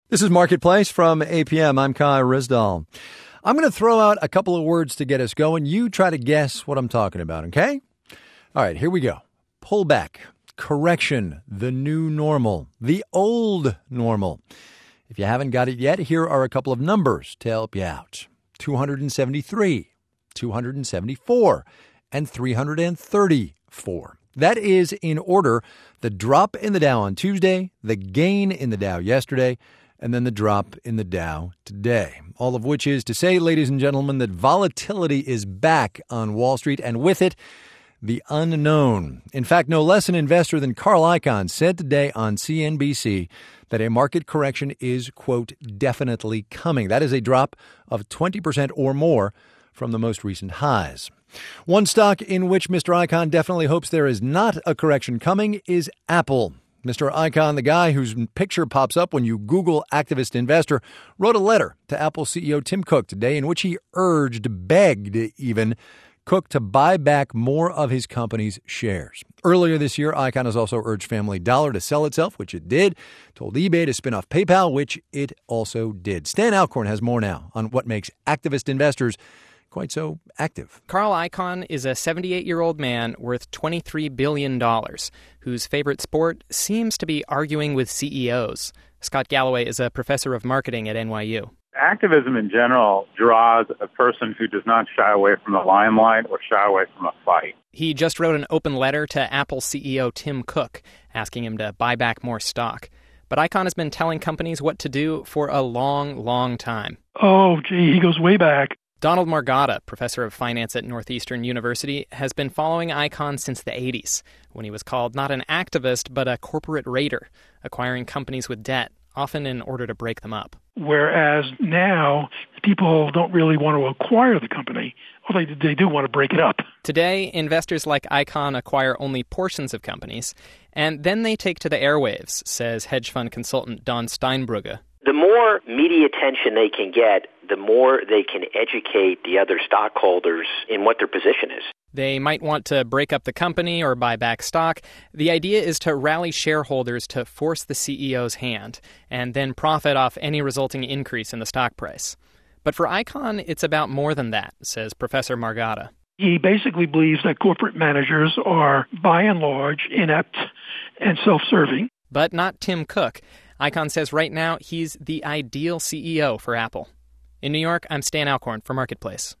This is Marketplace from APM. I'm Kai Ryssdal. I'm going to throw out a couple of words to get us going. You try to guess what I'm talking about, okay? All right, here we go. Pullback, correction, the new normal, the old normal. If you haven't got it yet, here are a couple of numbers to help you out. 273, 274, and 334. That is in order: the drop in the Dow on Tuesday, the gain in the Dow yesterday, and then the drop in the Dow today. All of which is to say, ladies and gentlemen, that volatility is back on Wall Street, and with it, the unknown. In fact, no less an investor than Carl Icahn said today on CNBC that a market correction is, quote, definitely coming. That is a drop of 20% or more from the most recent highs. One stock in which Mr. Icahn definitely hopes there is not a correction coming is Apple. Mr. Icahn, the guy whose picture pops up when you Google activist investor, wrote a letter to Apple CEO Tim Cook today in which he begged even, Cook to buy back more of his company's shares. Earlier this year, Icahn has also urged Family Dollar to sell itself, which it did, told eBay to spin off PayPal, which it also did. Stan Alcorn has more now on what makes activist investors quite so active. Carl Icahn is a 78-year-old man worth $23 billion, whose favorite sport seems to be arguing with CEOs. Scott Galloway is a professor of marketing at NYU. Activism in general draws a person who does not shy away from the limelight or shy away from a fight. He just wrote an open letter to Apple CEO Tim Cook, asking him to buy back more stock. But Icahn has been telling companies what to do for a long, long time. Oh, gee, he goes way back. Donald Margada, professor of finance at Northeastern University, has been following Icahn since the 80s, when he was called not an activist, but a corporate raider, acquiring companies with debt, often in order to break them up. Whereas now, people don't really want to acquire the company. Well, they do want to break it up. Today, investors like Icahn acquire only portions of companies, and then they take to the airwaves, says hedge fund consultant Don Steinbrugge. The more media attention they can get, the more they can educate the other stockholders in what their position is. They might want to break up the company or buy back stock. The idea is to rally shareholders to force the CEO's hand and then profit off any resulting increase in the stock price. But for Icahn, it's about more than that, says Professor Margada. He basically believes that corporate managers are, by and large, inept and self-serving. But not Tim Cook. Icahn says right now he's the ideal CEO for Apple. In New York, I'm Stan Alcorn for Marketplace.